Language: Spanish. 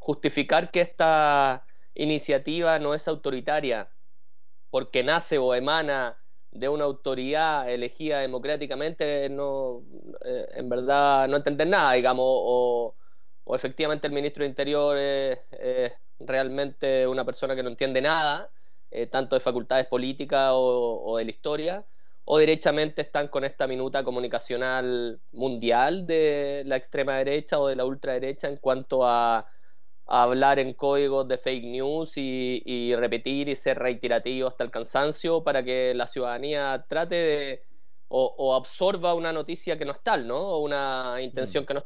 justificar que esta iniciativa no es autoritaria porque nace o emana de una autoridad elegida democráticamente, no, en verdad no entender nada, digamos, o efectivamente el ministro de Interior es realmente una persona que no entiende nada, tanto de facultades políticas o de la historia, o derechamente están con esta minuta comunicacional mundial de la extrema derecha o de la ultraderecha en cuanto a hablar en códigos de fake news y repetir y ser reiterativo hasta el cansancio para que la ciudadanía trate de o absorba una noticia que no es tal, ¿no? O una Mm. intención que no